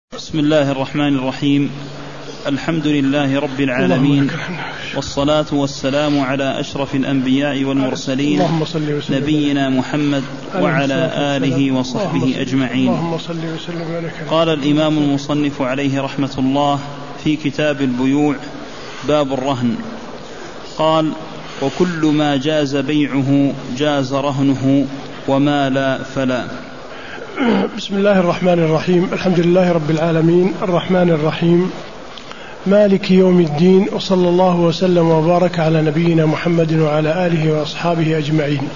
بسم الله الرحمن الرحيم. الحمد لله رب العالمين، والصلاة والسلام على أشرف الأنبياء والمرسلين نبينا محمد وعلى آله وصحبه أجمعين. قال الإمام المصنف عليه رحمة الله في كتاب البيوع باب الرهن، قال: وكل ما جاز بيعه جاز رهنه وما لا فلا. بسم الله الرحمن الرحيم. الحمد لله رب العالمين، الرحمن الرحيم، مالك يوم الدين، وصلى الله وسلم وبارك على نبينا محمد وعلى آله وأصحابه أجمعين.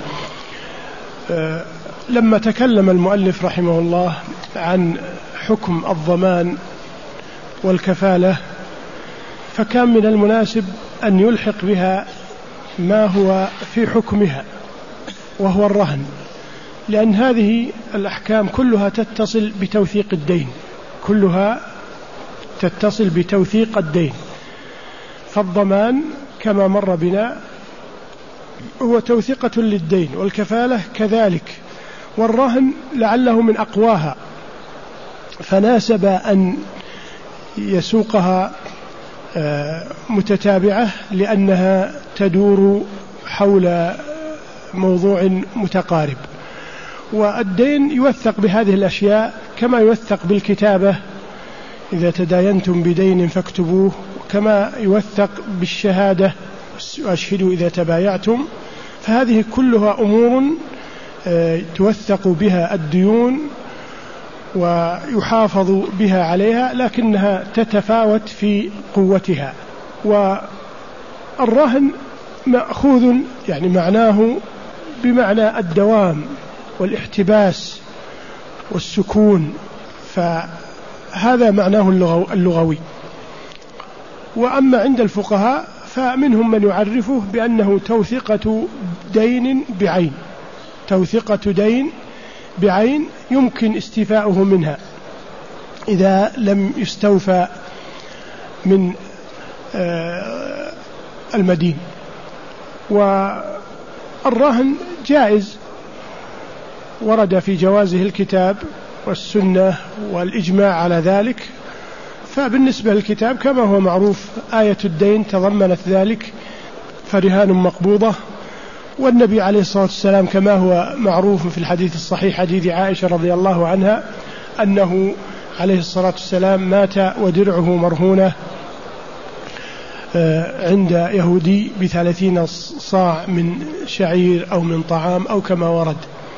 لما تكلم المؤلف رحمه الله عن حكم الضمان والكفالة، فكان من المناسب أن يلحق بها ما هو في حكمها وهو الرهن، لأن هذه الأحكام كلها تتصل بتوثيق الدين، كلها تتصل بتوثيق الدين. فالضمان كما مر بنا هو توثيقة للدين، والكفالة كذلك، والرهن لعله من أقواها، فناسب أن يسوقها متتابعة لأنها تدور حول موضوع متقارب. والدين يوثق بهذه الأشياء كما يوثق بالكتابة: إذا تداينتم بدين فاكتبوه، كما يوثق بالشهادة: وأشهدوا إذا تبايعتم. فهذه كلها أمور توثق بها الديون ويحافظ بها عليها، لكنها تتفاوت في قوتها. والرهن مأخوذ يعني معناه بمعنى الدوام والاحتباس والسكون، فهذا معناه اللغوي. وأما عند الفقهاء فمنهم من يعرفه بأنه توثقة دين بعين، توثقة دين بعين يمكن استيفاؤه منها إذا لم يستوفى من المدين. والرهن جائز، ورد في جوازه الكتاب والسنة والإجماع على ذلك. فبالنسبة للكتاب كما هو معروف آية الدين تضمنت ذلك، فرهان مقبوضة. والنبي عليه الصلاة والسلام كما هو معروف في الحديث الصحيح حديث عائشة رضي الله عنها أنه عليه الصلاة والسلام مات ودرعه مرهونة عند يهودي ب30 صاع من شعير أو من طعام أو كما ورد،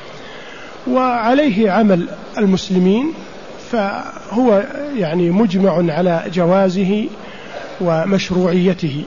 وعليه عمل المسلمين، فهو يعني مجمع على جوازه ومشروعيته.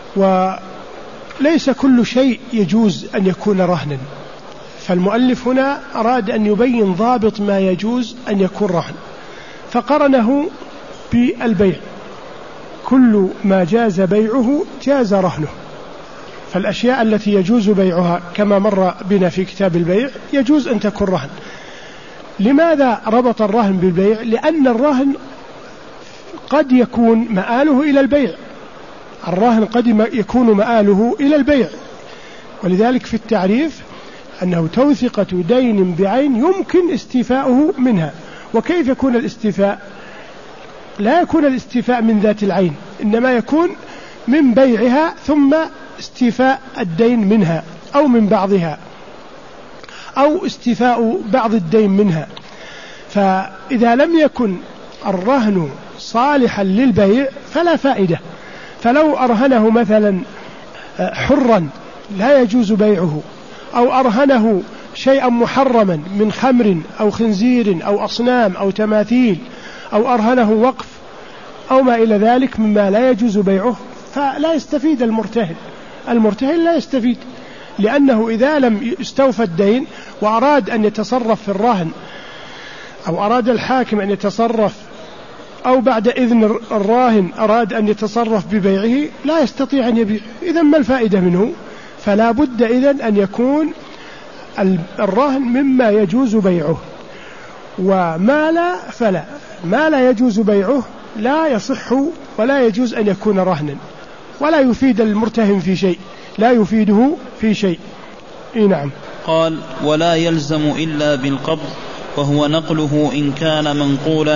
وليس كل شيء يجوز أن يكون رهنا، فالمؤلف هنا أراد أن يبين ضابط ما يجوز أن يكون رهن، فقرنه بالبيع: كل ما جاز بيعه جاز رهنه. فالأشياء التي يجوز بيعها كما مر بنا في كتاب البيع يجوز أن تكون رهن. لماذا ربط الرهن بالبيع؟ لأن الرهن قد يكون مآله إلى البيع، الرهن قد يكون مآله إلى البيع، ولذلك في التعريف أنه توثقة دين بعين يمكن استيفاؤه منها. وكيف يكون الاستيفاء؟ لا يكون الاستيفاء من ذات العين، إنما يكون من بيعها ثم استيفاء الدين منها، أو من بعضها، أو استيفاء بعض الدين منها. فإذا لم يكن الرهن صالحا للبيع فلا فائدة. فلو أرهنه مثلا حرا لا يجوز بيعه، أو أرهنه شيئا محرما من خمر أو خنزير أو أصنام أو تماثيل، أو أرهنه وقف أو ما إلى ذلك مما لا يجوز بيعه، فلا يستفيد المرتهن لا يستفيد، لأنه إذا لم يستوفى الدين وأراد أن يتصرف في الرهن، أو أراد الحاكم أن يتصرف، أو بعد إذن الراهن أراد أن يتصرف ببيعه، لا يستطيع أن يبيع. إذن ما الفائدة منه؟ فلا بد إذن أن يكون الرهن مما يجوز بيعه. وما لا فلا، ما لا يجوز بيعه لا يصح ولا يجوز أن يكون رهنا، ولا يفيد المرتهن في شيء، لا يفيده في شيء. نعم. قال: ولا يلزم إلا بالقبض، وهو نقله إن كان منقولا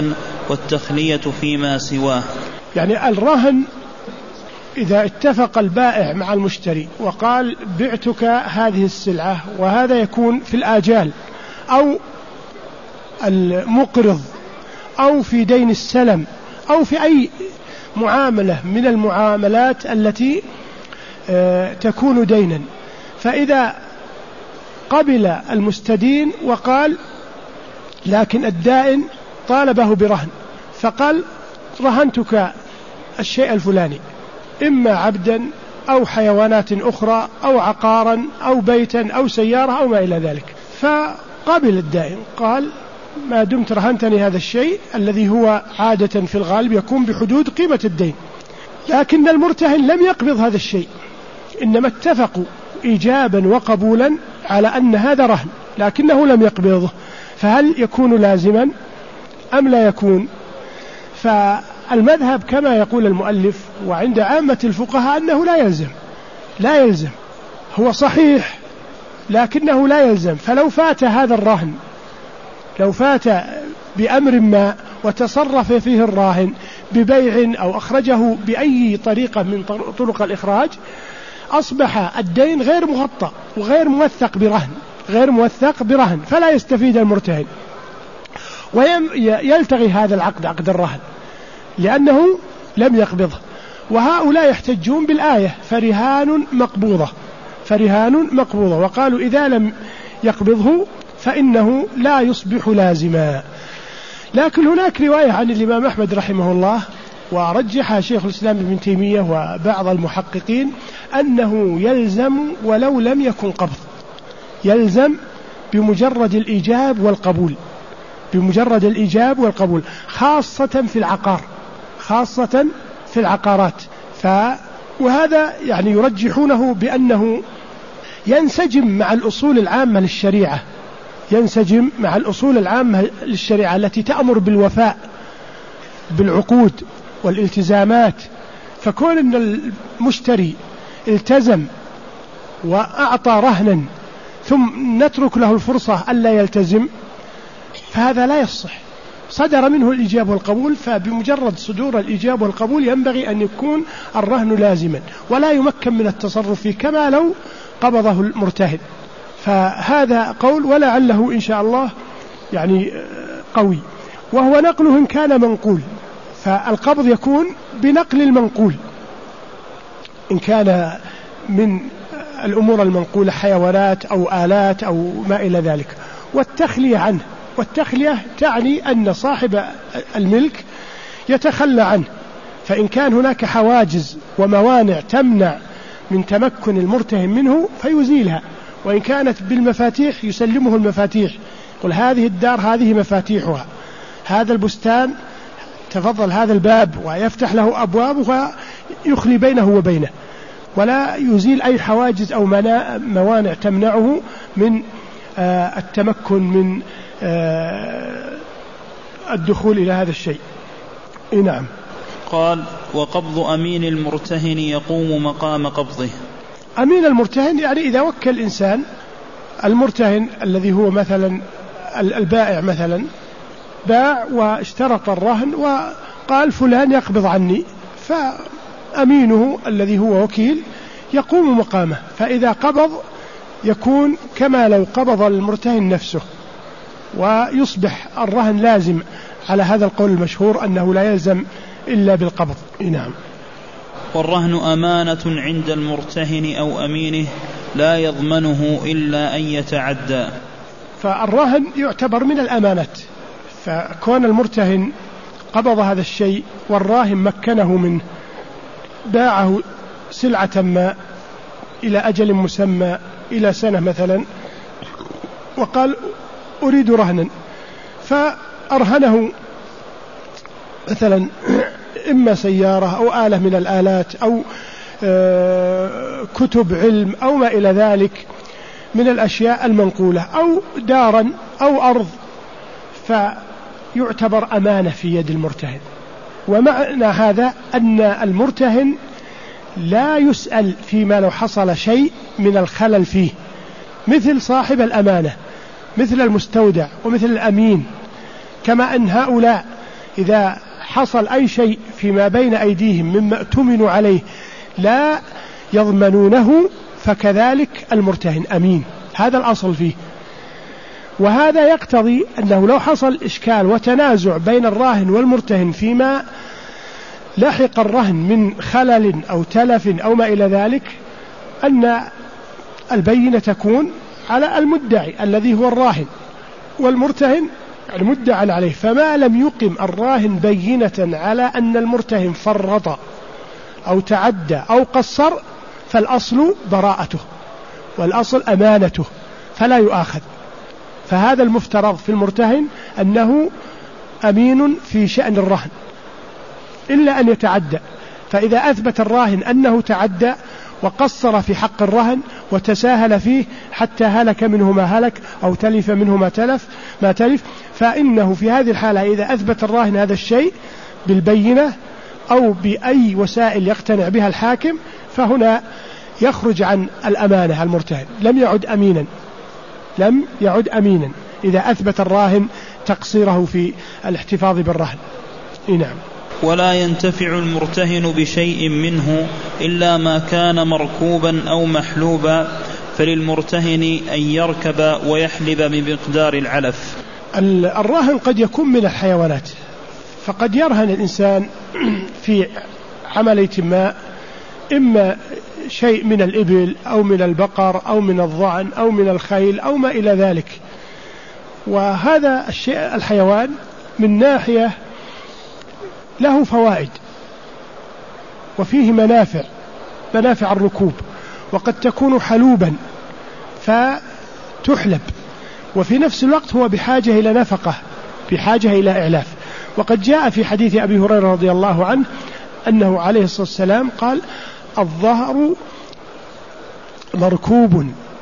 والتخلية فيما سواه. يعني الرهن إذا اتفق البائع مع المشتري وقال بعتك هذه السلعة، وهذا يكون في الآجال أو المقرض أو في دين السلم أو في أي معاملة من المعاملات التي تكون دينا، فإذا قبل المستدين وقال لكن الدائن طالبه برهن، فقال رهنتك الشيء الفلاني إما عبدا أو حيوانات أخرى أو عقارا أو بيتا أو سيارة أو ما إلى ذلك، فقبل الدائن قال ما دمت رهنتني هذا الشيء الذي هو عادة في الغالب يكون بحدود قيمة الدين، لكن المرتهن لم يقبض هذا الشيء، إنما اتفقوا إيجابا وقبولا على أن هذا رهن لكنه لم يقبضه، فهل يكون لازما أم لا يكون؟ فالمذهب كما يقول المؤلف وعند عامة الفقهاء أنه لا يلزم، هو صحيح لكنه لا يلزم. فلو فات هذا الرهن، لو فات بأمر ما وتصرف فيه الراهن ببيع أو أخرجه بأي طريقة من طرق الإخراج، أصبح الدين غير مغطى وغير موثق برهن، فلا يستفيد المرتهن ويلتغي هذا العقد، عقد الرهن، لأنه لم يقبضه. وهؤلاء يحتجون بالآية فرهان مقبوضة، وقالوا إذا لم يقبضه فإنه لا يصبح لازما. لكن هناك رواية عن الإمام أحمد رحمه الله ورجحها شيخ الإسلام ابن تيمية وبعض المحققين أنه يلزم ولو لم يكن قبض، يلزم بمجرد الإيجاب والقبول، خاصة في العقارات. وهذا يعني يرجحونه بأنه ينسجم مع الأصول العامة للشريعة التي تأمر بالوفاء بالعقود والالتزامات. فكون أن المشتري التزم وأعطى رهنا ثم نترك له الفرصة ألا يلتزم، فهذا لا يصح. صدر منه الإيجاب والقبول، فبمجرد صدور الإيجاب والقبول ينبغي أن يكون الرهن لازما ولا يمكن من التصرف فيه كما لو قبضه المرتهن. فهذا قول ولعله إن شاء الله يعني قوي، وهو نقله إن كان منقول، فالقبض يكون بنقل المنقول إن كان من الأمور المنقولة حيوانات أو آلات أو ما إلى ذلك. والتخلية عنه، والتخلية تعني أن صاحب الملك يتخلى عنه، فإن كان هناك حواجز وموانع تمنع من تمكن المرتهن منه فيزيلها، وإن كانت بالمفاتيح يسلمه المفاتيح، قل هذه الدار هذه مفاتيحها، هذا البستان تفضل هذا الباب، ويفتح له أبواب ويخلي بينه وبينه، ولا يزيل أي حواجز أو موانع تمنعه من التمكن من الدخول إلى هذا الشيء. نعم. قال وقبض أمين المرتهن يقوم مقام قبضه. أمين المرتهن يعني إذا وكل الإنسان المرتهن الذي هو مثلا البائع، مثلا باع واشترط الرهن وقال فلان يقبض عني، فأمينه الذي هو وكيل يقوم مقامه، فإذا قبض يكون كما لو قبض المرتهن نفسه، ويصبح الرهن لازم على هذا القول المشهور أنه لا يلزم إلا بالقبض. نعم. والرهن أمانة عند المرتهن أو أمينه لا يضمنه إلا أن يتعدى. فالرهن يعتبر من الأمانات، فكون المرتهن قبض هذا الشيء والراهن مكنه منه، باعه سلعة ما إلى أجل مسمى إلى سنة مثلا، وقال أريد رهنا، فأرهنه مثلا إما سيارة أو آلة من الآلات أو كتب علم أو ما إلى ذلك من الأشياء المنقولة، أو دارا أو أرض، فيعتبر أمانة في يد المرتهن. ومعنى هذا أن المرتهن لا يسأل فيما لو حصل شيء من الخلل فيه، مثل صاحب الأمانة، مثل المستودع ومثل الأمين، كما أن هؤلاء إذا حصل أي شيء فيما بين أيديهم مما اؤتمنوا عليه لا يضمنونه، فكذلك المرتهن أمين. هذا الأصل فيه. وهذا يقتضي أنه لو حصل إشكال وتنازع بين الراهن والمرتهن فيما لحق الرهن من خلل أو تلف أو ما إلى ذلك، أن البينة تكون على المدعي الذي هو الراهن، والمرتهن المدعى عليه. فما لم يقم الراهن بينة على أن المرتهن فرط أو تعدى أو قصر فالأصل براءته والأصل أمانته فلا يؤاخذ. فهذا المفترض في المرتهن أنه أمين في شأن الرهن إلا أن يتعدى. فإذا أثبت الراهن أنه تعدى وقصر في حق الرهن وتساهل فيه حتى هلك منه ما هلك أو تلف منه ما تلف، فإنه في هذه الحالة إذا أثبت الراهن هذا الشيء بالبينة أو بأي وسائل يقتنع بها الحاكم، فهنا يخرج عن الأمانة. المرتهن لم يعد أمينا إذا أثبت الراهن تقصيره في الاحتفاظ بالرهن. نعم. ولا ينتفع المرتهن بشيء منه إلا ما كان مركوبا أو محلوبا، فللمرتهن أن يركب ويحلب بمقدار العلف. الراهن قد يكون من الحيوانات، فقد يرهن الإنسان في عملية ما، إما شيء من الإبل أو من البقر أو من الضأن أو من الخيل أو ما إلى ذلك. وهذا الشيء الحيوان من ناحية له فوائد وفيه منافع الركوب، وقد تكون حلوبا فتحلب، وفي نفس الوقت هو بحاجة إلى نفقة، بحاجة إلى إعلاف. وقد جاء في حديث أبي هريرة رضي الله عنه أنه عليه الصلاة والسلام قال: الظهر مركوب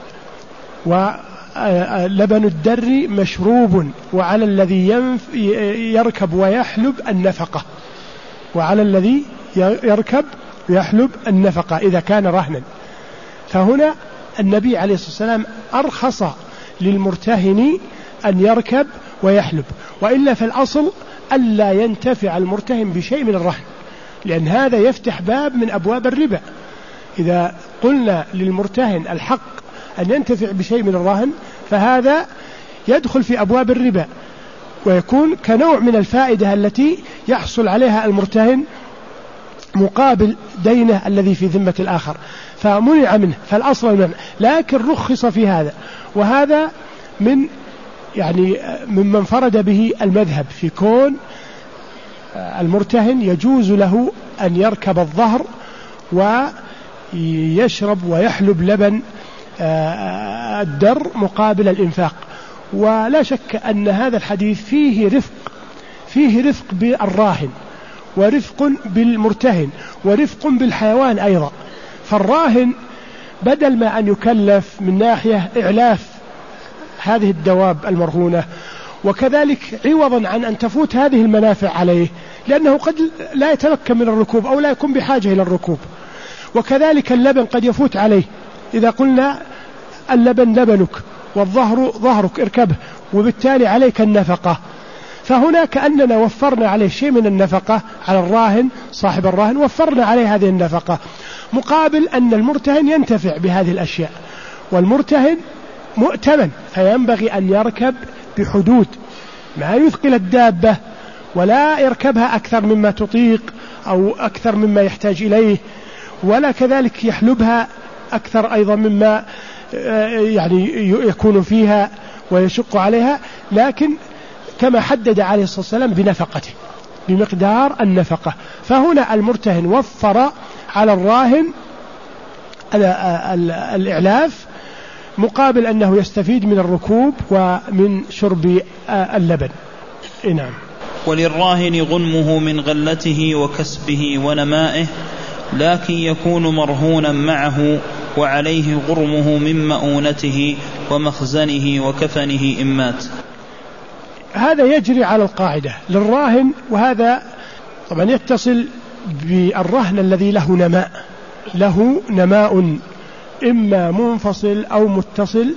ولبن الدر مشروب وعلى الذي يركب ويحلب النفقة، وعلى الذي يركب ويحلب النفقة إذا كان رهنا. فهنا النبي عليه الصلاة والسلام أرخص للمرتهن أن يركب ويحلب، وإلا فالأصل ألا ينتفع المرتهن بشيء من الرهن، لأن هذا يفتح باب من أبواب الربا. إذا قلنا للمرتهن الحق أن ينتفع بشيء من الرهن فهذا يدخل في أبواب الربا، ويكون كنوع من الفائدة التي يحصل عليها المرتهن مقابل دينه الذي في ذمة الآخر، فمنع منه، فالأصل المنع. لكن رخص في هذا، وهذا ممن فرد به المذهب في كون المرتهن يجوز له أن يركب الظهر ويشرب ويحلب لبن الدر مقابل الإنفاق. ولا شك أن هذا الحديث فيه رفق بالراهن ورفق بالمرتهن ورفق بالحيوان أيضا. فالراهن بدل ما أن يكلف من ناحية إعلاف هذه الدواب المرهونة، وكذلك عوضا عن أن تفوت هذه المنافع عليه، لأنه قد لا يتمكن من الركوب أو لا يكون بحاجة إلى الركوب، وكذلك اللبن قد يفوت عليه. إذا قلنا اللبن لبنك والظهر ظهرك اركبه، وبالتالي عليك النفقة، فهنا كأننا وفرنا عليه شيء من النفقة على الراهن صاحب الراهن، وفرنا عليه هذه النفقة مقابل أن المرتهن ينتفع بهذه الأشياء. والمرتهن مؤتمن، فينبغي أن يركب بحدود، ما يثقل الدابة ولا يركبها أكثر مما تطيق أو أكثر مما يحتاج إليه، ولا كذلك يحلبها أكثر أيضا مما يكون فيها ويشق عليها، لكن كما حدد عليه الصلاة والسلام بنفقته بمقدار النفقة. فهنا المرتهن وفر على الراهن الإعلاف مقابل أنه يستفيد من الركوب ومن شرب اللبن. نعم. وللراهن غنمه من غلته وكسبه ونمائه، لكن يكون مرهونا معه وعليه غرمه من مؤونته ومخزنه وكفنه إن مات. هذا يجري على القاعدة للراهن، وهذا طبعا يتصل بالرهن الذي له نماء إما منفصل أو متصل.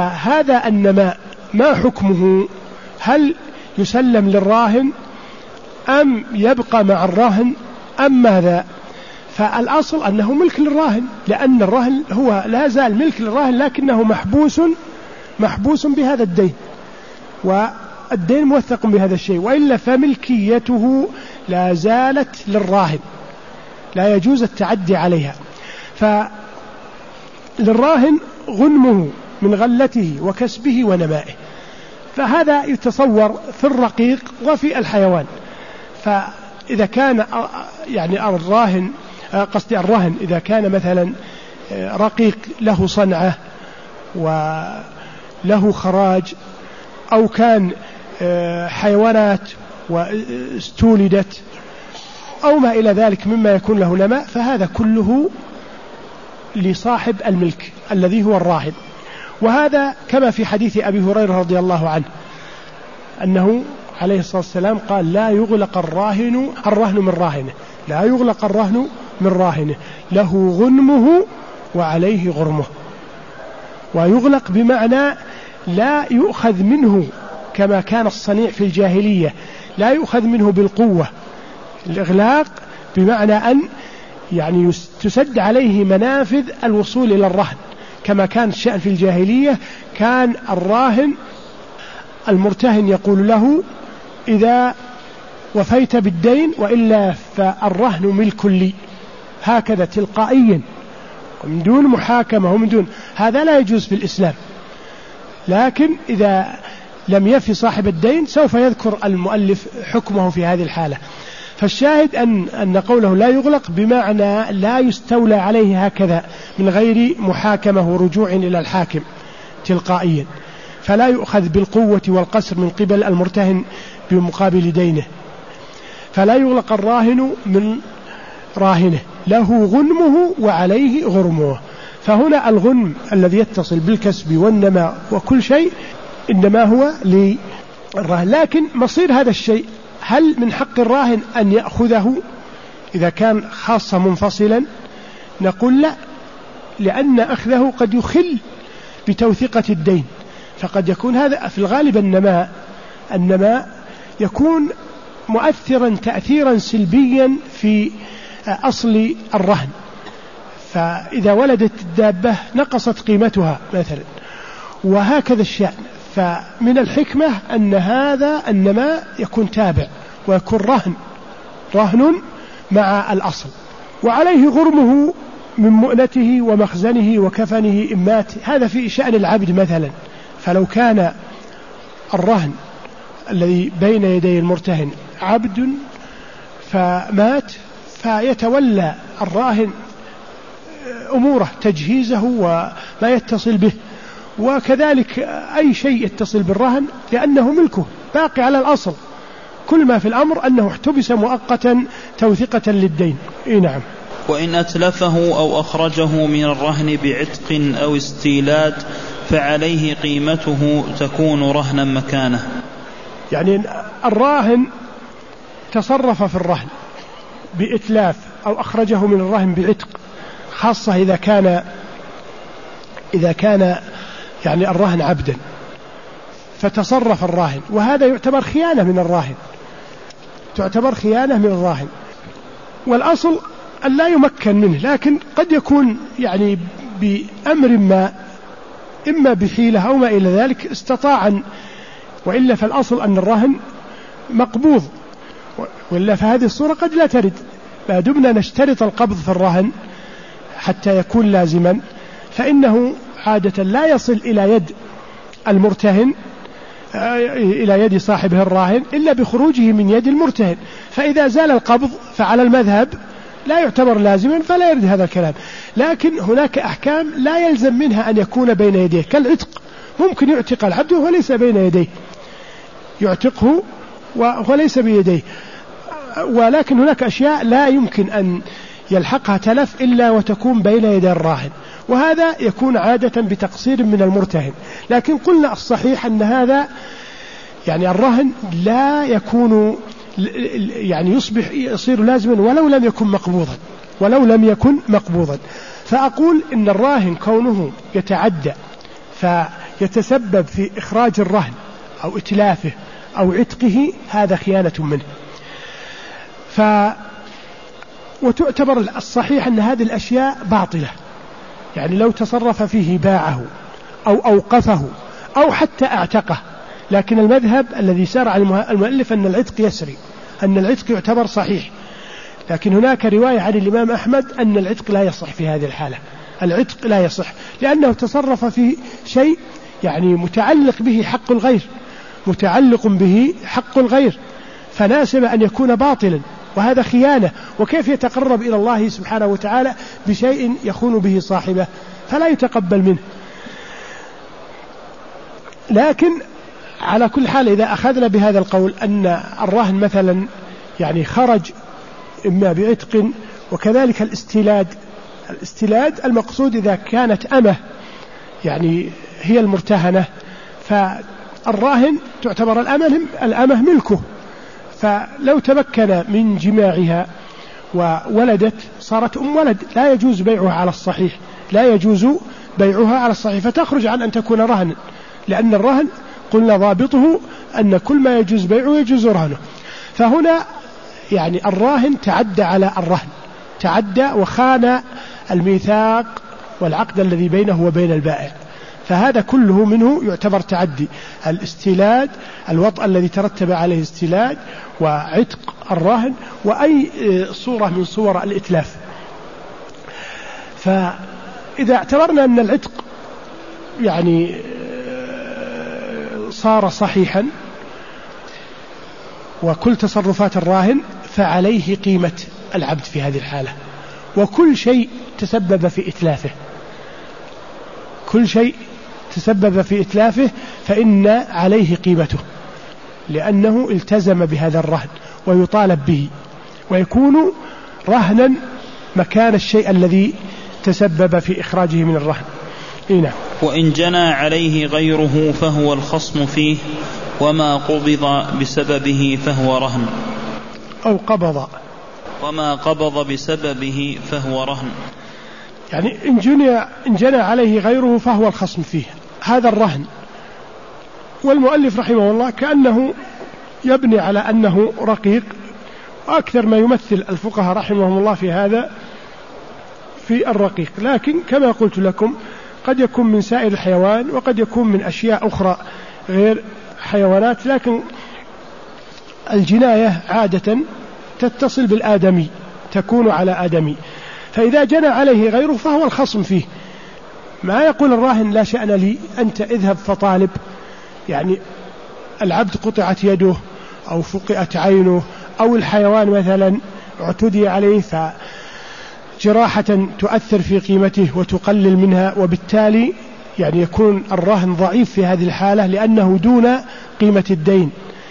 فهذا النماء ما حكمه؟ هل يسلم للراهن أم يبقى مع الراهن أم ماذا؟ فالأصل أنه ملك للراهن، لأن الراهن هو لا زال ملك للراهن لكنه محبوس بهذا الدين، والدين موثق بهذا الشيء، وإلا فملكيته لا زالت للراهن، لا يجوز التعدي عليها. فللراهن غنمه من غلته وكسبه ونمائه، فهذا يتصور في الرقيق وفي الحيوان. فإذا كان يعني الراهن إذا كان مثلا رقيق له صنعة وله خراج، أو كان حيوانات واستولدت أو ما إلى ذلك مما يكون له نماء، فهذا كله لصاحب الملك الذي هو الراهن. وهذا كما في حديث أبي هريرة رضي الله عنه أنه عليه الصلاة والسلام قال: لا يغلق الرهن من راهنه، لا يغلق الرهن من راهنه، له غنمه وعليه غرمه. ويغلق بمعنى لا يؤخذ منه كما كان الصنيع في الجاهلية، لا يؤخذ منه بالقوة. الإغلاق بمعنى أن يعني تسد عليه منافذ الوصول إلى الرهن، كما كان الشأن في الجاهلية. كان الراهن المرتهن يقول له: إذا وفيت بالدين وإلا فالرهن ملك لي، هكذا تلقائيا من دون محاكمة ومن دون هذا لا يجوز في الإسلام. لكن إذا لم يفي صاحب الدين سوف يذكر المؤلف حكمه في هذه الحالة. فالشاهد أن قوله لا يغلق بمعنى لا يستولى عليه هكذا من غير محاكمة ورجوع إلى الحاكم تلقائيا، فلا يؤخذ بالقوة والقسر من قبل المرتهن بمقابل دينه. فلا يغلق الراهن من راهنه، له غنمه وعليه غرمه. فهنا الغنم الذي يتصل بالكسب والنماء وكل شيء إنما هو للراهن. لكن مصير هذا الشيء، هل من حق الراهن أن يأخذه إذا كان خاصة منفصلا؟ نقول لا، لأن أخذه قد يخل بتوثيقة الدين. فقد يكون هذا في الغالب النماء يكون مؤثرا تأثيرا سلبيا في أصل الرهن، فإذا ولدت الدابة نقصت قيمتها مثلا، وهكذا الشأن. فمن الحكمة أن هذا النماء يكون تابع ويكون رهن مع الأصل، وعليه غرمه من مؤنته ومخزنه وكفنه إن مات. هذا في شأن العبد مثلا، فلو كان الرهن الذي بين يدي المرتهن عبد فمات، فيتولى الراهن أموره، تجهيزه وما يتصل به، وكذلك أي شيء يتصل بالرهن لأنه ملكه باقي على الأصل. كل ما في الأمر أنه احتبس مؤقتا توثيقة للدين. نعم. وإن أتلفه أو أخرجه من الرهن بعتق أو استيلاد فعليه قيمته تكون رهنا مكانه. يعني الراهن تصرف في الرهن بإتلاف أو أخرجه من الرهن بعتق، خاصة إذا كان يعني الرهن عبدا، فتصرف الراهن، وهذا يعتبر خيانة من الراهن، والأصل أن لا يمكن منه. لكن قد يكون يعني بأمر ما، إما بحيلة أو ما إلى ذلك، استطاع، وإلا فالأصل أن الرهن مقبوض، وإلا فهذه الصورة قد لا ترد. ما دمنا نشترط القبض في الرهن حتى يكون لازما، فإنه عادة لا يصل إلى يد المرتهن، إلى يد صاحبه الراهن، إلا بخروجه من يد المرتهن. فإذا زال القبض فعلى المذهب لا يعتبر لازما، فلا يرد هذا الكلام. لكن هناك أحكام لا يلزم منها أن يكون بين يديه، كالعتق. ممكن يعتق العبد وهو ليس بين يديه، يعتقه وهو ليس بيديه، ولكن هناك أشياء لا يمكن أن يلحقها تلف إلا وتكون بين يدي الراهن، وهذا يكون عادة بتقصير من المرتهن. لكن قلنا الصحيح أن هذا يعني الرهن لا يكون، يعني يصير لازما ولو لم يكن مقبوضا. فأقول إن الراهن كونه يتعدى فيتسبب في إخراج الرهن أو إتلافه أو عتقه، هذا خيانة منه. وتعتبر الصحيح أن هذه الأشياء باطلة، يعني لو تصرف فيه باعه أو أوقفه أو حتى اعتقه. لكن المذهب الذي سار على المؤلف أن العتق يسري، أن العتق يعتبر صحيح. لكن هناك رواية عن الإمام أحمد أن العتق لا يصح في هذه الحالة، العتق لا يصح لأنه تصرف في شيء يعني متعلق به حق الغير، متعلق به حق الغير، فناسب أن يكون باطلا، وهذا خيانة. وكيف يتقرب إلى الله سبحانه وتعالى بشيء يخون به صاحبه؟ فلا يتقبل منه. لكن على كل حال إذا أخذنا بهذا القول أن الرهن مثلا يعني خرج إما بعتق، وكذلك الاستيلاد المقصود إذا كانت أمه يعني هي المرتهنة، فالراهن تعتبر الأمه ملكه، فلو تمكن من جماعها وولدت صارت ولد، لا يجوز بيعها على الصحيح، لا يجوز بيعها على الصحيح، فتخرج عن أن تكون رهنا، لأن الرهن قلنا ضابطه أن كل ما يجوز بيعه يجوز رهنه. فهنا يعني الراهن تعدى على الرهن، تعدى وخان الميثاق والعقد الذي بينه وبين البائع، فهذا كله منه يعتبر تعدي. الاستيلاد، الوطء الذي ترتب عليه استيلاد، وعتق الراهن، وأي صورة من صور الإتلاف. فإذا اعتبرنا أن العتق يعني صار صحيحا وكل تصرفات الراهن، فعليه قيمة العبد في هذه الحالة، وكل شيء تسبب في إتلافه، كل شيء تسبب في إتلافه فإن عليه قيمته، لأنه التزم بهذا الرهن ويطالب به، ويكون رهنا مكان الشيء الذي تسبب في إخراجه من الرهن. نعم. وإن جنى عليه غيره فهو الخصم فيه، وما قبض بسببه فهو رهن، أو قبض، وما قبض بسببه فهو رهن. يعني إن جنى عليه غيره فهو الخصم فيه، هذا الرهن. والمؤلف رحمه الله كأنه يبني على أنه رقيق، وأكثر ما يمثل الفقهاء رحمهم الله في هذا في الرقيق، لكن كما قلت لكم قد يكون من سائر الحيوان، وقد يكون من أشياء أخرى غير حيوانات، لكن الجناية عادة تتصل بالآدمي، تكون على آدمي، فإذا جنى عليه غيره فهو الخصم فيه. ما يقول الراهن لا شأن لي، أنت اذهب فطالب، يعني العبد قطعت يده أو فقئت عينه، أو الحيوان مثلا اعتدي عليه فجراحة تؤثر في قيمته وتقلل منها، وبالتالي يعني يكون الراهن ضعيف في هذه الحالة لأنه دون قيمة الدين،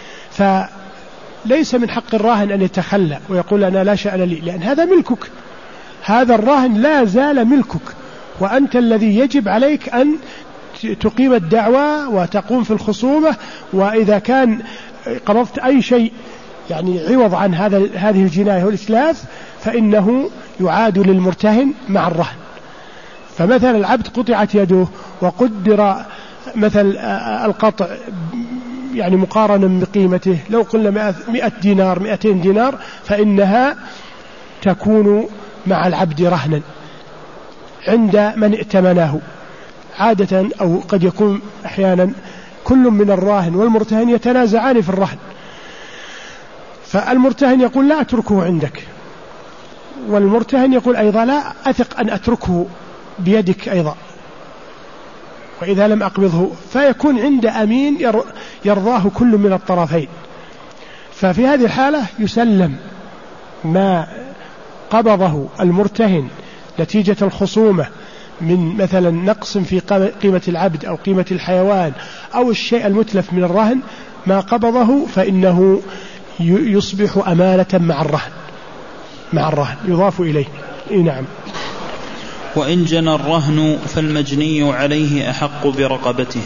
فليس من حق الراهن أن يتخلى ويقول أنا لا شأن لي، لأن هذا ملكك، هذا الراهن لا زال ملكك، وأنت الذي يجب عليك أن تقيم الدعوة وتقوم في الخصومة. وإذا كان قبضت أي شيء يعني عوض عن هذه الجناية والإتلاف فإنه يعاد للمرتهن مع الرهن. فمثلا العبد قطعت يده وقدر مثل القطع يعني مقارنة بقيمته، لو قلنا 100 دينار 200 دينار، فإنها تكون مع العبد رهنا عند من ائتمناه عادة، أو قد يكون أحيانا كل من الراهن والمرتهن يتنازعان في الرهن، فالمرتهن يقول لا أتركه عندك، والمرتهن يقول أيضا لا أثق أن أتركه بيدك أيضا وإذا لم أقبضه، فيكون عند أمين يرضاه كل من الطرفين. ففي هذه الحالة يسلم ما قبضه المرتهن نتيجة الخصومة من مثلا نقص في قيمة العبد أو قيمة الحيوان أو الشيء المتلف من الرهن، ما قبضه فإنه يصبح أمانة مع الرهن يضاف إليه. نعم. وإن جنى الرهن فالمجني عليه أحق برقبته.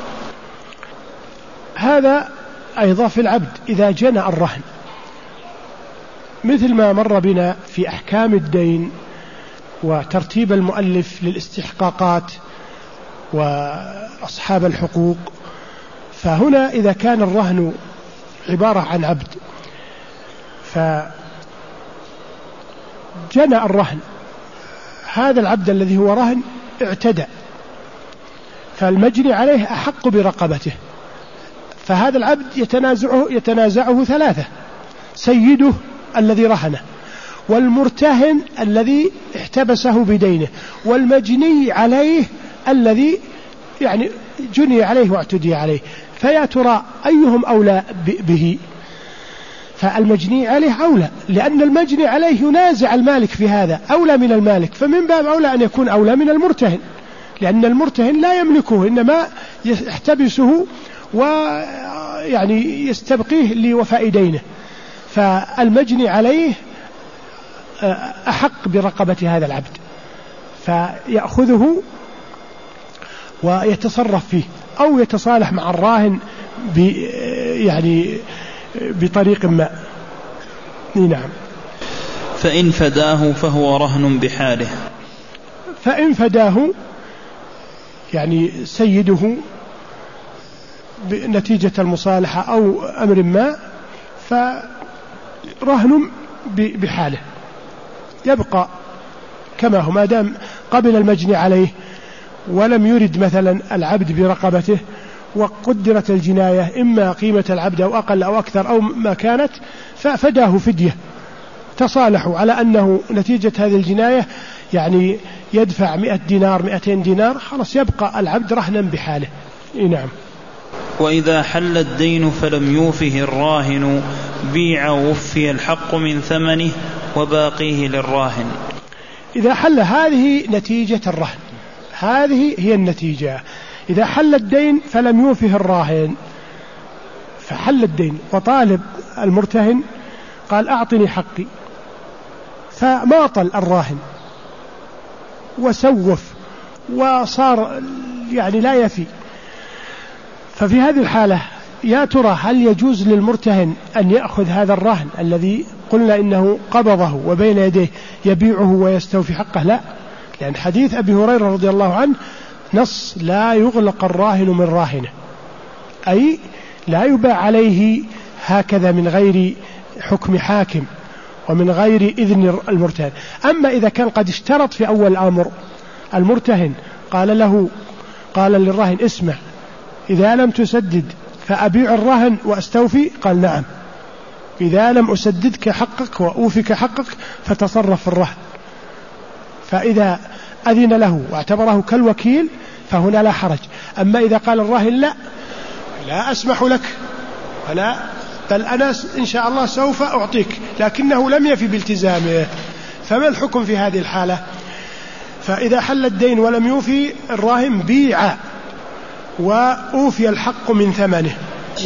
هذا أيضا في العبد إذا جنى الرهن، مثل ما مر بنا في أحكام الدين وترتيب المؤلف للاستحقاقات وأصحاب الحقوق. فهنا إذا كان الرهن عبارة عن عبد جنى الرهن، هذا العبد الذي هو رهن اعتدى، فالمجني عليه أحق برقبته. فهذا العبد يتنازعه ثلاثة: سيده الذي رهنه، والمرتهن الذي احتبسه بدينه، والمجني عليه الذي يعني جني عليه واعتدي عليه. فيا ترى أيهم أولى به؟ فالمجني عليه أولى، لأن المجني عليه ينازع المالك في هذا، أولى من المالك، فمن باب أولى أن يكون أولى من المرتهن، لأن المرتهن لا يملكه، إنما يحتبسه ويعني يستبقيه لوفاء دينه. فالمجني عليه أحق برقبة هذا العبد، فيأخذه ويتصرف فيه أو يتصالح مع الراهن يعني بطريق ما. نعم. فإن فداه فهو رهن بحاله. فإن فداه يعني سيده بنتيجة المصالحة أو أمر ما، فرهن بحاله يبقى كما هو، ما دام قبل المجني عليه ولم يرد مثلا العبد برقبته، وقدرت الجناية إما قيمة العبد أو أقل أو أكثر أو ما كانت، ففداه فدية، تصالحوا على أنه نتيجة هذه الجناية يعني يدفع 100 دينار 200 دينار، خلاص يبقى العبد رهنا بحاله. نعم. وإذا حل الدين فلم يوفه الراهن بيع ووفي الحق من ثمنه وباقيه للراهن. إذا حل، هذه نتيجة الرهن، هذه هي النتيجة. إذا حل الدين فلم يوفه الراهن، فحل الدين وطالب المرتهن قال أعطني حقي، فماطل الراهن وسوف وصار يعني لا يفي، ففي هذه الحالة يا ترى هل يجوز للمرتهن أن يأخذ هذا الرهن الذي قلنا إنه قبضه وبين يديه يبيعه ويستوفي حقه؟ لا، لأن حديث أبي هريرة رضي الله عنه نص: لا يغلق الراهن من راهنه، أي لا يباع عليه هكذا من غير حكم حاكم ومن غير إذن المرتهن. أما إذا كان قد اشترط في أول الأمر المرتهن، قال للراهن: اسمع، إذا لم تسدد فأبيع الرهن وأستوفي؟ قال: نعم، إذا لم أسددك حقك وأوفك حقك فتصرف في الرهن. فإذا أذن له واعتبره كالوكيل فهنا لا حرج. أما إذا قال الراهن: لا أسمح لك، ولا بل أنا إن شاء الله سوف أعطيك، لكنه لم يفي بالتزامه، فما الحكم في هذه الحالة؟ فإذا حل الدين ولم يوفي الراهن بيع وأوفي الحق من ثمنه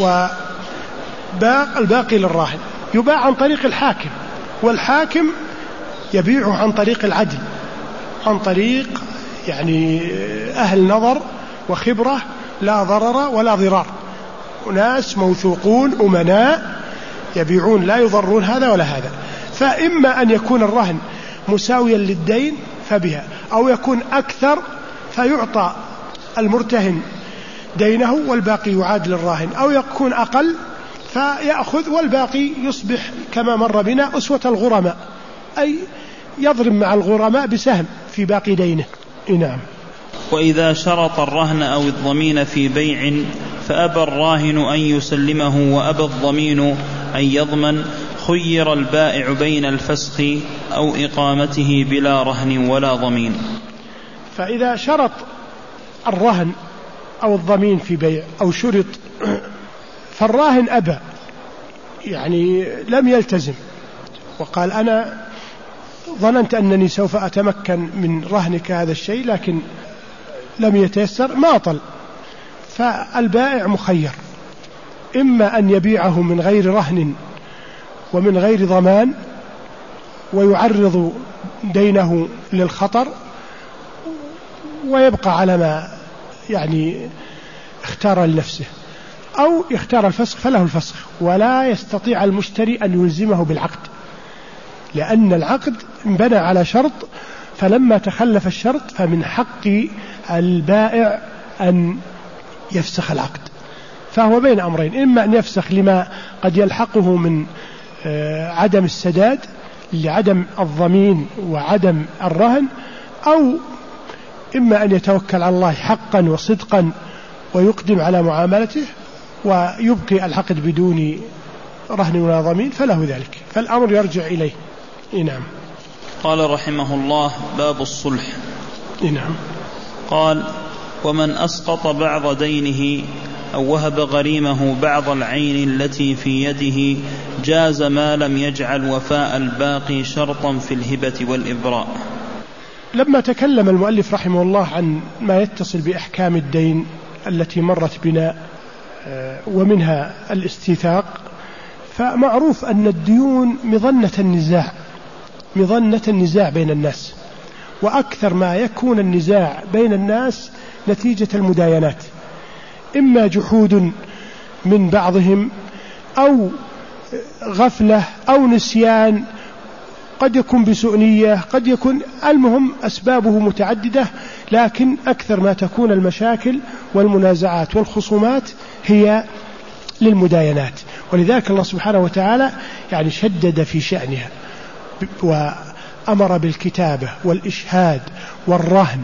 والباقي للراهن. يباع عن طريق الحاكم، والحاكم يبيعه عن طريق العدل، عن طريق يعني أهل نظر وخبرة، لا ضرر ولا ضرار، وناس موثوقون أمناء يبيعون لا يضرون هذا ولا هذا. فإما أن يكون الرهن مساويا للدين فبها، أو يكون أكثر فيعطى المرتهن دينه والباقي يعاد للراهن، أو يكون أقل فيأخذ والباقي يصبح كما مر بنا أسوة الغرماء، أي يضرب مع الغرماء بسهم في باقي دينه. نعم. وإذا شرط الرهن أو الضمين في بيع فأبى الراهن أن يسلمه وأبى الضمين أن يضمن، خير البائع بين الفسخ أو إقامته بلا رهن ولا ضمين. فإذا شرط الرهن أو الضمين في بيع أو شرط فالراهن أبى، يعني لم يلتزم وقال: أنا ظننت أنني سوف أتمكن من رهنك هذا الشيء لكن لم يتيسر، ماطل. فالبائع مخير، إما أن يبيعه من غير رهن ومن غير ضمان ويعرض دينه للخطر ويبقى على ما يعني اختار لنفسه، أو يختار الفسخ فله الفسخ، ولا يستطيع المشتري أن يلزمه بالعقد، لأن العقد بنى على شرط، فلما تخلف الشرط فمن حق البائع أن يفسخ العقد. فهو بين أمرين: إما أن يفسخ لما قد يلحقه من عدم السداد، لعدم الضمين وعدم الرهن، أو إما أن يتوكل على الله حقا وصدقا ويقدم على معاملته ويبقي العقد بدون رهن ولا ضمين، فله ذلك، فالأمر يرجع إليه. نعم. قال رحمه الله: باب الصلح. نعم. قال: ومن أسقط بعض دينه أو وهب غريمه بعض العين التي في يده جاز ما لم يجعل وفاء الباقي شرطا في الهبة والإبراء. لما تكلم المؤلف رحمه الله عن ما يتصل بأحكام الدين التي مرت بنا ومنها الاستيثاق، فمعروف أن الديون مظنة النزاع بين الناس، وأكثر ما يكون النزاع بين الناس نتيجة المداينات، إما جحود من بعضهم أو غفلة أو نسيان، قد يكون بسوء نية، قد يكون، المهم أسبابه متعددة، لكن أكثر ما تكون المشاكل والمنازعات والخصومات هي للمداينات. ولذلك الله سبحانه وتعالى يعني شدد في شأنها وأمر بالكتابة والإشهاد والرهن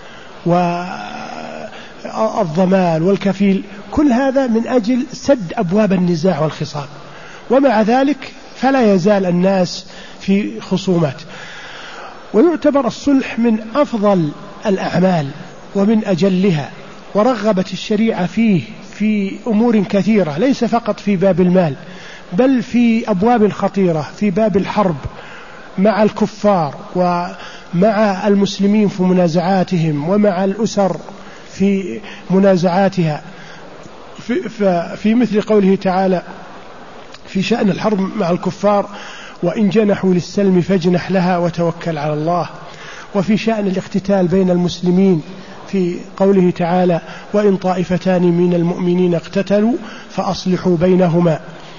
والضمان والكفيل، كل هذا من أجل سد أبواب النزاع والخصام. ومع ذلك فلا يزال الناس في خصومات. ويعتبر الصلح من أفضل الأعمال ومن أجلها، ورغبت الشريعة فيه في أمور كثيرة، ليس فقط في باب المال، بل في أبواب خطيرة، في باب الحرب مع الكفار ومع المسلمين في منازعاتهم، ومع الأسر في منازعاتها، في مثل قوله تعالى في شأن الحرب مع الكفار: وإن جنحوا للسلم فاجنح لها وتوكل على الله. وفي شأن الاقتتال بين المسلمين في قوله تعالى: وإن طائفتان من المؤمنين اقتتلوا فأصلحوا بينهما.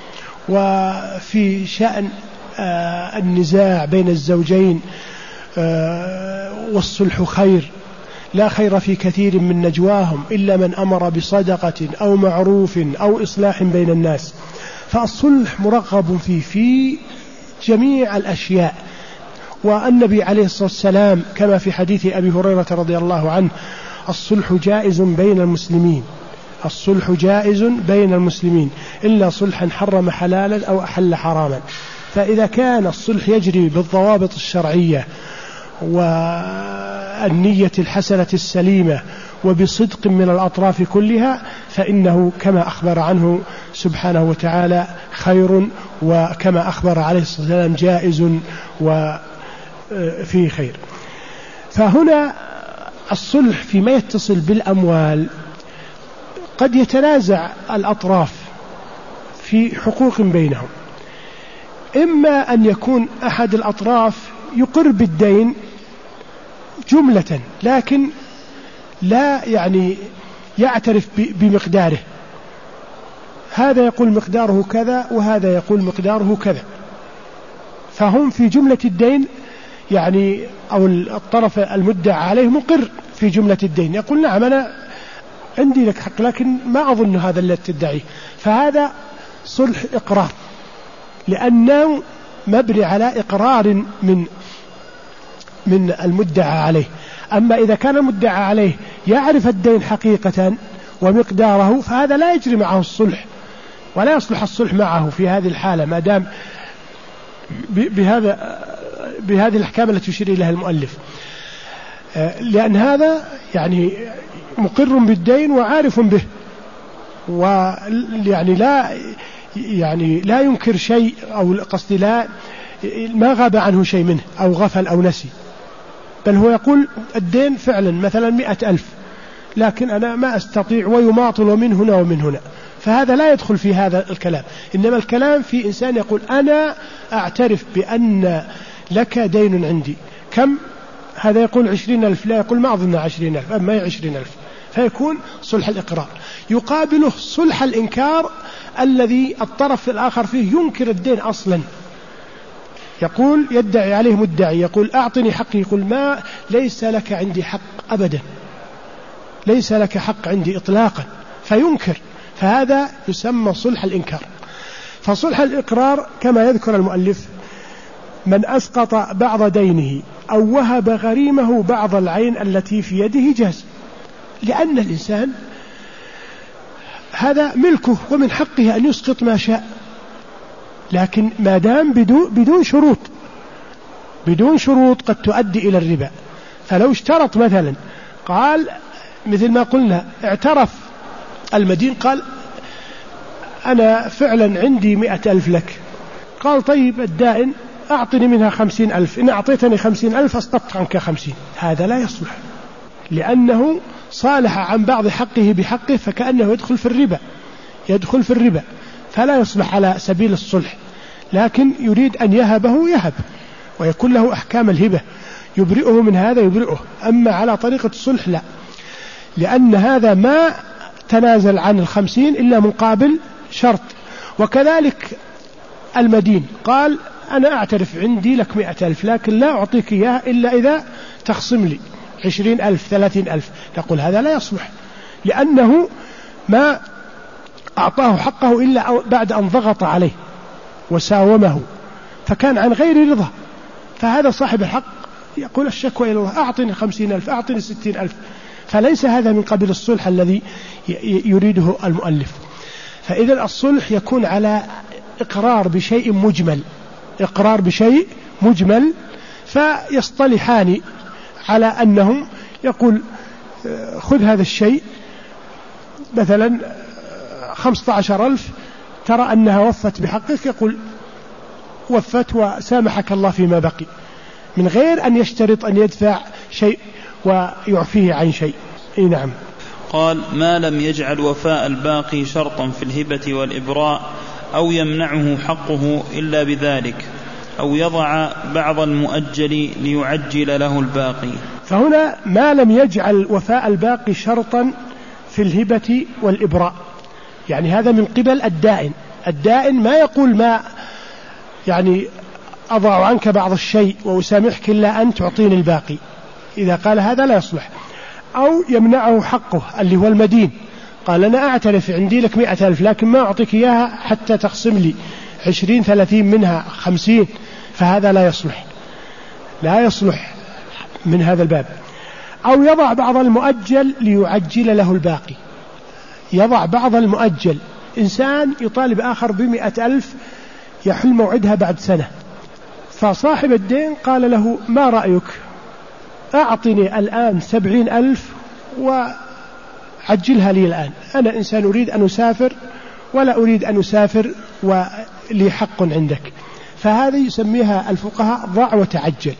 وفي شأن النزاع بين الزوجين: والصلح خير، لا خير في كثير من نجواهم إلا من أمر بصدقة أو معروف أو إصلاح بين الناس. فالصلح مرغب فيه في جميع الأشياء. والنبي عليه الصلاة والسلام كما في حديث أبي هريرة رضي الله عنه: الصلح جائز بين المسلمين، الصلح جائز بين المسلمين إلا صلحا حرم حلالا أو أحل حراما. فإذا كان الصلح يجري بالضوابط الشرعية والنية الحسنة السليمة وبصدق من الأطراف كلها، فإنه كما أخبر عنه سبحانه وتعالى خير، وكما أخبر عليه الصلاة والسلام جائز وفيه خير. فهنا الصلح فيما يتصل بالأموال قد يتنازع الأطراف في حقوق بينهم، إما أن يكون أحد الأطراف يقر بالدين جملة لكن لا يعني يعترف بمقداره، هذا يقول مقداره كذا وهذا يقول مقداره كذا، فهم في جملة الدين يعني، أو الطرف المدعى عليه مقر في جملة الدين، يقول نعم أنا عندي لك حق لكن ما أظن هذا اللي تدعيه، فهذا صلح إقرار لأنه مبني على إقرار من المدعى عليه. أما إذا كان المدعى عليه يعرف الدين حقيقة ومقداره، فهذا لا يجري معه الصلح ولا يصلح الصلح معه في هذه الحالة، ما دام بهذه الأحكام التي يشير إليها المؤلف، لأن هذا يعني مقر بالدين وعارف به، ويعني لا ينكر شيء، أو قصدي ما غاب عنه شيء منه أو غفل أو نسي، بل هو يقول الدين فعلا مثلا 100,000 لكن أنا ما أستطيع، ويماطل من هنا ومن هنا، فهذا لا يدخل في هذا الكلام. إنما الكلام في إنسان يقول أنا أعترف بأن لك دين عندي كم، هذا يقول 20,000، لا يقول ما أظن 20,000 أما هي 20,000، فيكون صلح الإقرار. يقابله صلح الإنكار الذي الطرف الآخر فيه ينكر الدين أصلا، يقول يدعي عليه مدعي، يقول أعطني حقي، يقول ما ليس لك عندي حق أبدا، ليس لك حق عندي إطلاقا، فينكر، فهذا يسمى صلح الإنكار. فصلح الإقرار كما يذكر المؤلف من أسقط بعض دينه أو وهب غريمه بعض العين التي في يده جاز، لأن الإنسان هذا ملكه ومن حقه أن يسقط ما شاء، لكن ما دام بدون شروط قد تؤدي إلى الربا. فلو اشترط مثلا، قال مثل ما قلنا، اعترف المدين قال أنا فعلا عندي 100,000 لك، قال طيب الدائن أعطني منها 50,000، إن أعطيتني 50,000 أسقطت عنك 50، هذا لا يصلح، لأنه صالح عن بعض حقه بحقه، فكأنه يدخل في الربا، فلا يصلح على سبيل الصلح. لكن يريد أن يهبه يهب ويكون له أحكام الهبة، يبرئه من هذا يبرئه. أما على طريقة الصلح لا، لأن هذا ما تنازل عن 50 إلا مقابل شرط. وكذلك المدين قال أنا أعترف عندي لك 100,000 لكن لا أعطيك إياه إلا إذا تخصم لي 20,000 30,000، نقول هذا لا يصلح، لأنه ما أعطاه حقه إلا بعد أن ضغط عليه وساومه، فكان عن غير رضا. فهذا صاحب الحق يقول الشكوى إلى الله، أعطني 50,000 أعطني 60,000، فليس هذا من قبل الصلح الذي يريده المؤلف. فإذا الصلح يكون على إقرار بشيء مجمل، فيصطلحان على أنهم يقول خذ هذا الشيء مثلا 15,000 ترى أنها وفت بحقك، يقول وفت وسامحك الله فيما بقي، من غير أن يشترط أن يدفع شيء ويعفيه عن شيء. نعم. قال ما لم يجعل وفاء الباقي شرطا في الهبة والإبراء أو يمنعه حقه إلا بذلك، أو يضع بعض المؤجل ليعجل له الباقي. فهنا ما لم يجعل وفاء الباقي شرطا في الهبة والإبراء، يعني هذا من قبل الدائن ما يقول ما يعني أضع عنك بعض الشيء وأسامحك إلا أن تعطيني الباقي، إذا قال هذا لا يصلح. أو يمنعه حقه اللي هو المدين، قال أنا أعترف عندي لك 100,000 لكن ما أعطيك إياها حتى تقسم لي 20-30 منها 50، فهذا لا يصلح من هذا الباب. أو يضع بعض المؤجل ليعجل له الباقي، يضع بعض المؤجل، إنسان يطالب آخر ب100,000 يحل موعدها بعد سنة، فصاحب الدين قال له ما رأيك أعطني الآن 70,000 وعجلها لي الآن، أنا إنسان أريد أن أسافر ولا أريد أن أسافر ولي حق عندك. فهذه يسميها الفقهاء ضع وتعجل،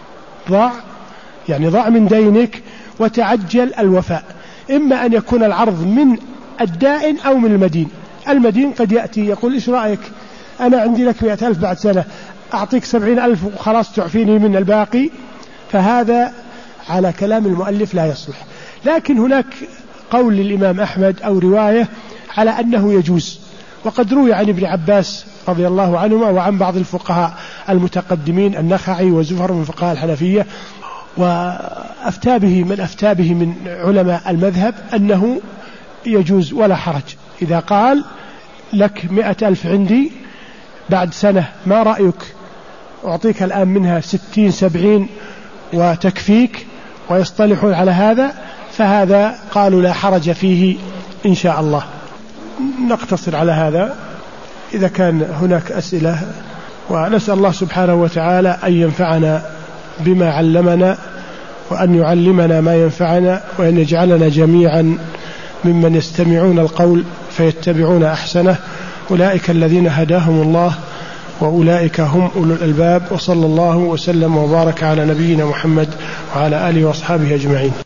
ضع من دينك وتعجل الوفاء، إما أن يكون العرض من الدائن أو من المدين قد يأتي يقول إيش رأيك أنا عندي لك 100,000 بعد سنة، أعطيك 70,000 وخلاص تعفيني من الباقي، فهذا على كلام المؤلف لا يصلح. لكن هناك قول للإمام أحمد أو رواية على أنه يجوز، وقد روي عن ابن عباس رضي الله عنهما وعن بعض الفقهاء المتقدمين النخعي وزفر من فقهاء الحنفية، وأفتى به من أفتى به من علماء المذهب أنه يجوز ولا حرج. إذا قال لك 100,000 عندي بعد سنة ما رأيك أعطيك الآن منها 60-70 وتكفيك، ويصطلحون على هذا، فهذا قالوا لا حرج فيه إن شاء الله. نقتصر على هذا، إذا كان هناك أسئلة، ونسأل الله سبحانه وتعالى أن ينفعنا بما علمنا وأن يعلمنا ما ينفعنا، وأن يجعلنا جميعا ممن يستمعون القول فيتبعون أحسنه، أولئك الذين هداهم الله وأولئك هم أولو الألباب. وصلى الله وسلم وبارك على نبينا محمد وعلى آله وأصحابه أجمعين.